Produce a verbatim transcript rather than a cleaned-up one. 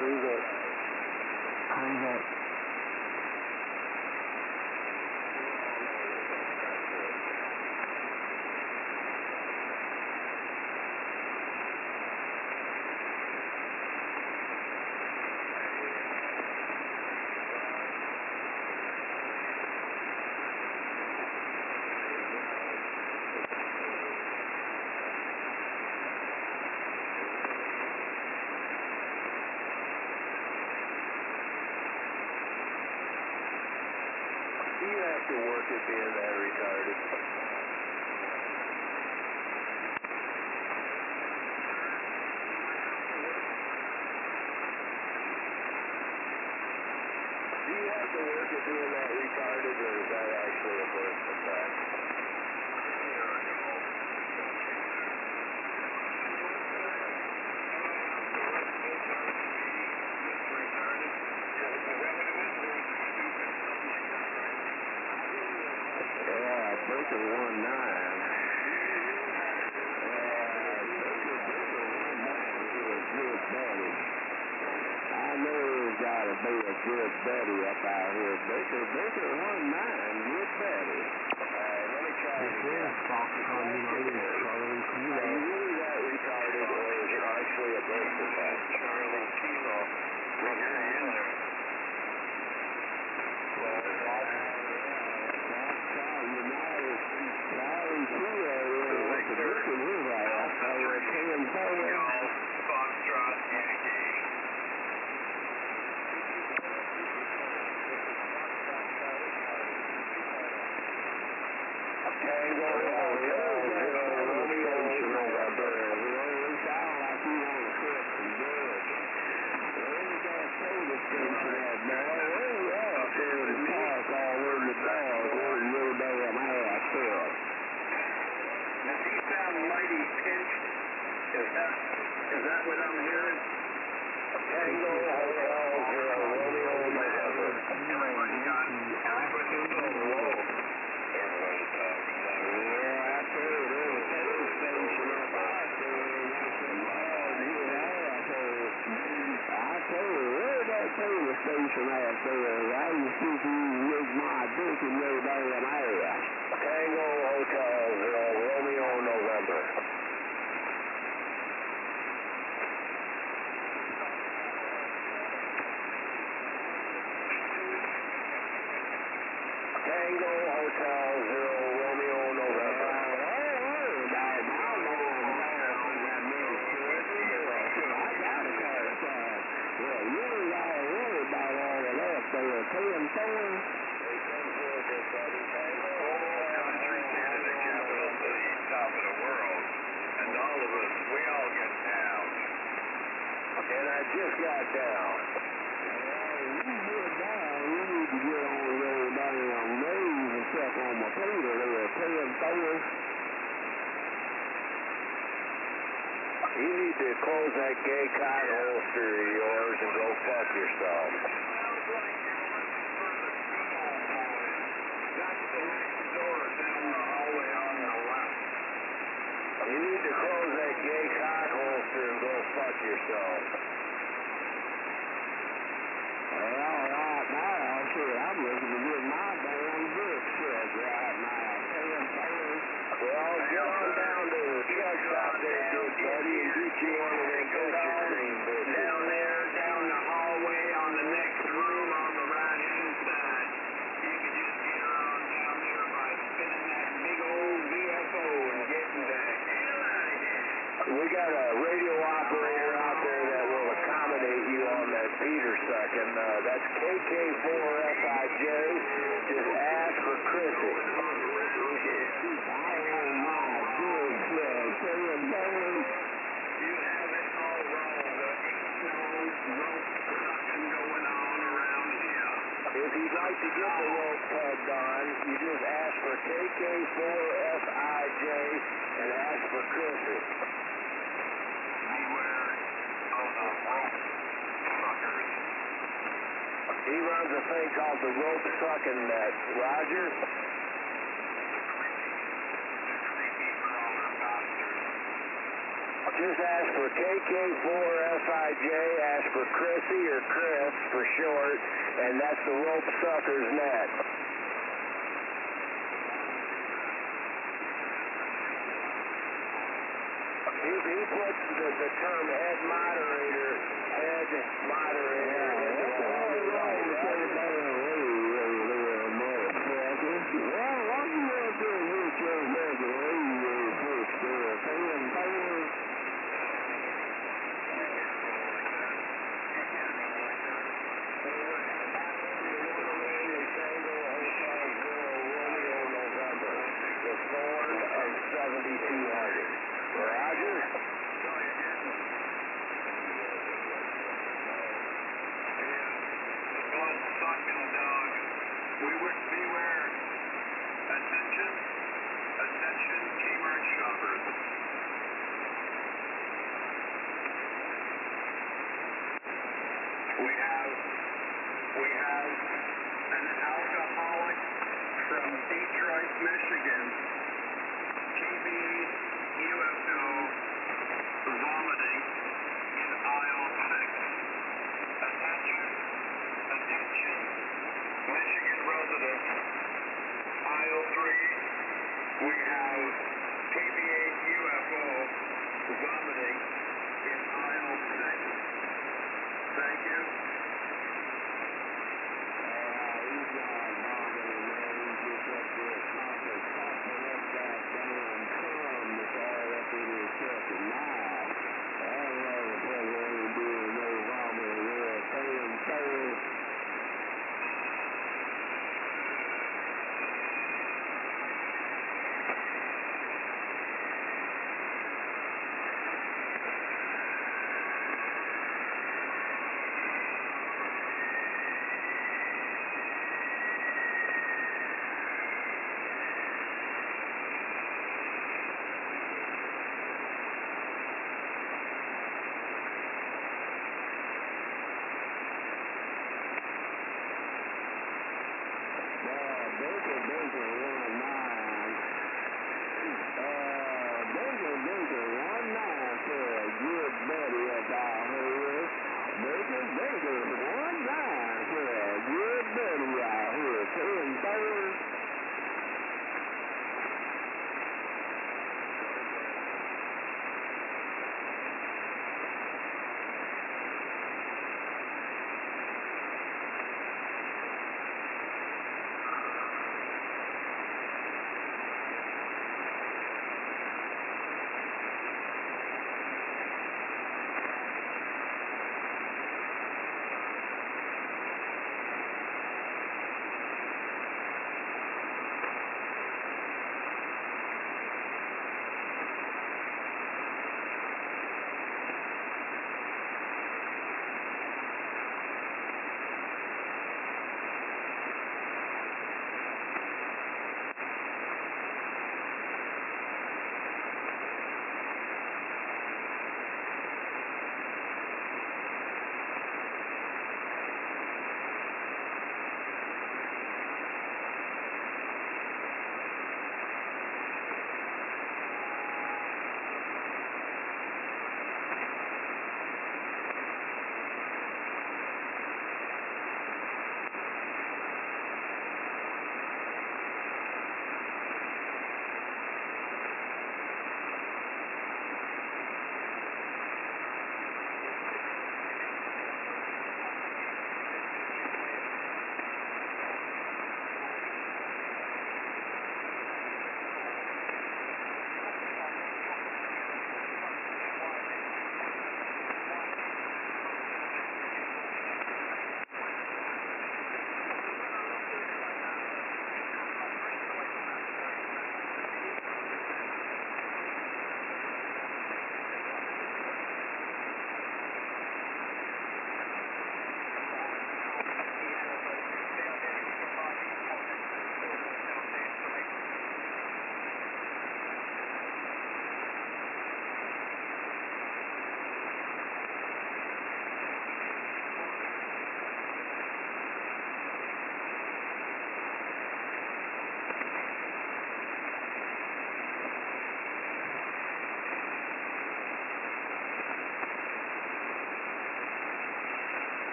Cruise it. Cruise it. You have to work at being that retarded. Do you have to work at being that retarded, or is that actually a birth defect? Baker one nine. Uh, Baker, Baker one nine is a good buddy. I know there's got to be a good buddy up out here. Baker, Baker one nine, good buddy. Alright, let me try it again. Foxconn United, Charlie Kilo. Are you really that retarded, or is it actually a birth defect? Charlie Kilo. Well, Charlie Kilo is like a brick in his ass. So we're paying forward. Foxtrot Yankee. Tango Hotel Zero Romeo November. We sound like we want to quit some good. Where's that soda station at, boy? Where you at up there in the park all over the dog? Where your damn ass at? Does he sound mighty pinched? Is that, is that what I'm hearing? Tango Hotel Zero Romeo November. Everybody got, everybody is so low. Everybody talks. Yeah, I tell you, there's a soda station up out there. There's some hard hit assholes. I tell you, where's that soda station at there? I used to see you rig my dick in your damn ass. Tango Hotel Zero Romeo November. Tango Hotel Zero Romeo November. Well, you ain't got to worry about all of that. They were paying for it. Country, Canada, capital city, top of the world, and all of us, we all get down. And I just got down. Well, you get down, you need to get on your damn knees and suck on my Peter. They were paying for it. You need to close that gay cotton holster of yours and go fuck yourself. Sounds like you're looking for the Small Boys. That's the next door down the hallway on the left. You need to close that gay cotton holster and go fuck yourself. Well, right now, shit, I'm looking to get my damn dick shit right now. Paying for it. Well, get on down to the truck stop there, good buddy, and get you one of them picture cream bitches. Down there, down the hallway on the next room on the right hand side. You can just get around down there by spinning that big old V F O and getting the hell out of here. We got a radio operator out there that will accommodate you on that Peter sucking. Uh, that's K K four F I J. Just ask for Chrissy. You have it all wrong. There ain't no rope sucking going on around here. If you'd like to get the rope tugged on, you just ask for K K four F I J and ask for Chrissy. Beware of the rope suckers. He runs a thing called the rope sucking net. Roger? Creepy crawler bastards. Just ask for K K four F I J, ask for Chrissy or Chris for short, and that's the rope sucker's net. He, he puts the, the term head moderator, head moderator. Yeah, that's all right with everybody on the radio, little motherfucker. Well, why don't you go up there and hit your head the radio first, there? Bam, bam. seventy-two hundred. Roger. Blood sucking dog. We would beware. Attention. Attention, Kmart shoppers. We have we have an alcoholic from Detroit, Michigan.